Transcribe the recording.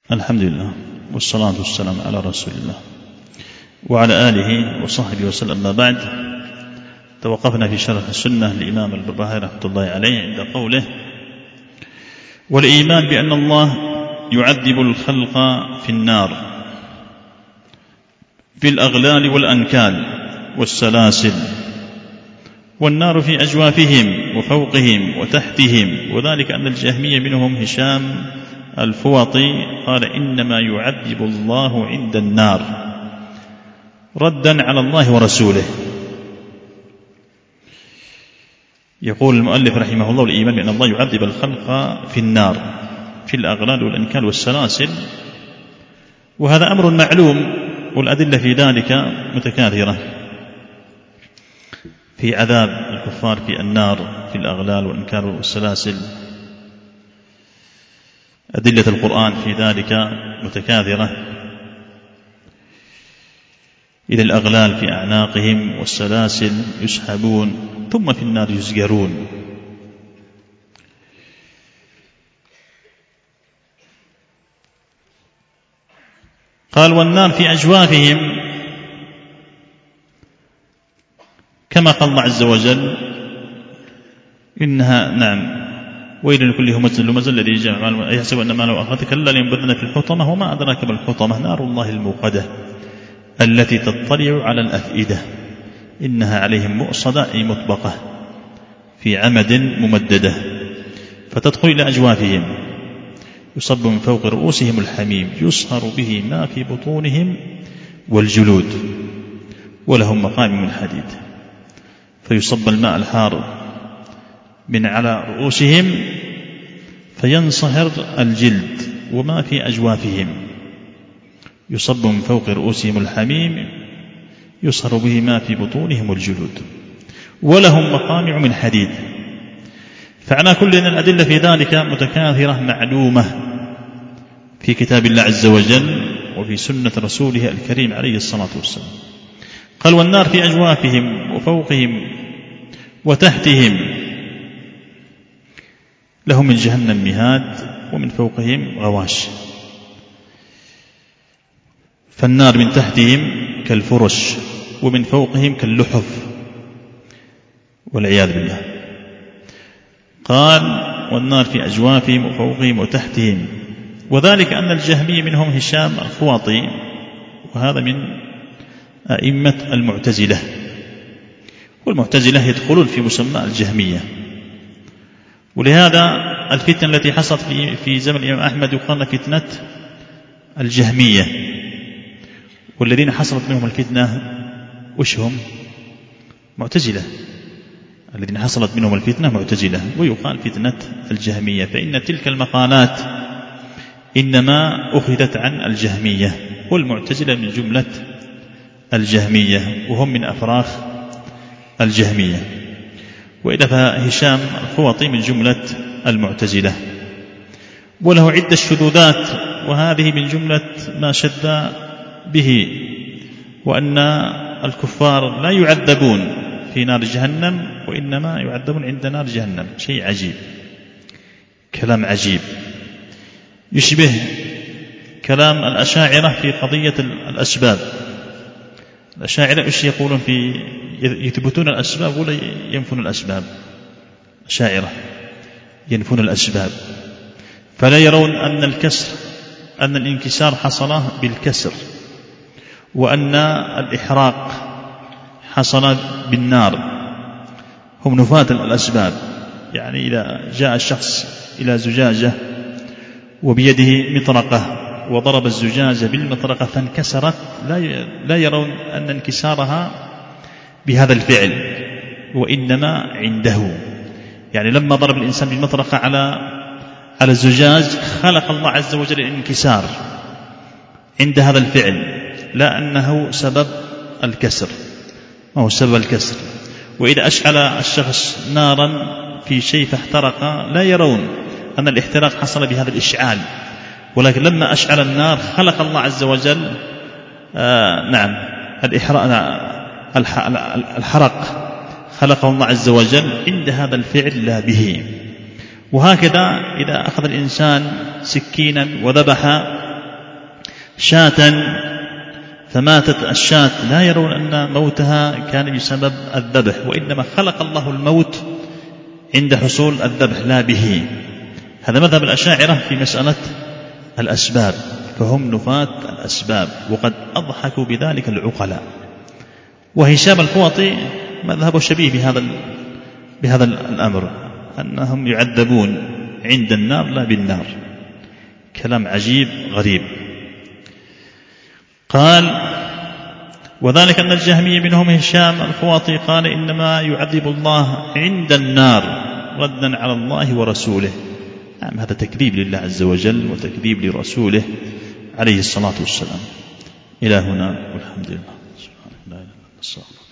الحمد لله والصلاة والسلام على رسول الله وعلى آله وصحبه وسلم. ما بعد، توقفنا في شرح السنة للإمام البربهاري رحمة الله عليه عند قوله: والإيمان بأن الله يعذب الخلق في النار في الأغلال والأنكال والسلاسل، والنار في أجوافهم وفوقهم وتحتهم، وذلك أن الجهمية منهم هشام الفوطي قال: إنما يعذب الله عند النار ردا على الله ورسوله. يقول المؤلف رحمه الله: الإيمان بأن الله يعذب الخلق في النار في الأغلال والأنكال والسلاسل، وهذا أمر معلوم، والأدلة في ذلك متكاثرة في عذاب الكفار في النار في الأغلال والأنكال والسلاسل. أدلة القرآن في ذلك متكاثرة: إلى الأغلال في أعناقهم والسلاسل يسحبون ثم في النار يسجرون. قال: والنار في أجوافهم، كما قال الله عز وجل: إنها ويل لكل همزة لمزة الذي جمع مالا يحسب أن ماله أخرته كلا لينبذن في الحطمة وما أدراك ما الحطمة نار الله الموقدة التي تطلع على الأفئدة إنها عليهم مؤصدة أي مطبقة في عمد ممددة فتدخل إلى أجوافهم، يصب من فوق رؤوسهم الحميم يصهر به ما في بطونهم والجلود، ولهم مقام من حديد، فيصب الماء الحار من على رؤوسهم فينصهر الجلد وما في أجوافهم، يصب من فوق رؤوسهم الحميم يصهر به ما في بطونهم والجلود، ولهم مقامع من حديد. فعلى كل أن الأدلة في ذلك متكاثرة معلومة في كتاب الله عز وجل وفي سنة رسوله الكريم عليه الصلاة والسلام. قال: والنار في أجوافهم وفوقهم وتحتهم، لهم من جهنم مهاد ومن فوقهم غواش. فالنار من تحتهم كالفرش ومن فوقهم كاللحف والعياذ بالله. قال: والنار في أجوافهم وفوقهم وتحتهم، وذلك أن الجهمي منهم هشام الفوطي، وهذا من أئمة المعتزلة، والمعتزلة يدخلون في مسمى الجهمية. ولهذا الفتنة التي حصلت في زمن الإمام أحمد يقال فتنة الجهمية، والذين حصلت منهم الفتنة وشهم معتزلة، الذين حصلت منهم الفتنة معتزلة، ويقال فتنة الجهمية، فإن تلك المقالات إنما أخذت عن الجهمية، والمعتزلة من جملة الجهمية وهم من أفراخ الجهمية، وإذا فهشام الفوطي من جملة المعتزلة، وله عدة شذوذات، وهذه من جملة ما شد به، وأن الكفار لا يعذبون في نار جهنم وإنما يعذبون عند نار جهنم. شيء عجيب، كلام عجيب، يشبه كلام الأشاعرة في قضية الأسباب. الأشاعرة إيش يقولون؟ يثبتون الأسباب ولا ينفون الأسباب؟ الأشاعرة ينفون الأسباب، فلا يرون أن الانكسار حصل بالكسر، وأن الإحراق حصل بالنار. هم نفاة الأسباب. يعني إذا جاء الشخص إلى زجاجة وبيده مطرقة وضرب الزجاجة بالمطرقة فانكسرت، لا يرون أن انكسارها بهذا الفعل، وإنما عنده. يعني لما ضرب الإنسان بالمطرقة على الزجاج خلق الله عز وجل الانكسار عند هذا الفعل، لا أنه سبب الكسر، ما هو سبب الكسر. وإذا أشعل الشخص نارا في شيء فاحترق لا يرون أن الاحتراق حصل بهذا الإشعال، ولكن لما أشعل النار خلق الله عز وجل الحرق خلقه الله عز وجل عند هذا الفعل لا به. وهكذا إذا أخذ الإنسان سكينا وذبح شاة فماتت الشاة لا يرون أن موتها كان بسبب الذبح، وإنما خلق الله الموت عند حصول الذبح لا به. هذا مذهب الأشاعرة في مسألة الأسباب، فهم نفاة الأسباب، وقد أضحكوا بذلك العقلاء. وهشام الفوطي مذهب شبيه بهذا الأمر، أنهم يعذبون عند النار لا بالنار. كلام عجيب غريب. قال وذلك أن الجهمية منهم هشام الفوطي قال إنما يعذب الله عند النار ردا على الله ورسوله. نعم، هذا تكذيب لله عز وجل وتكذيب لرسوله عليه الصلاة والسلام. إلى هنا والحمد لله. سبحانك لا إله إلا أنت.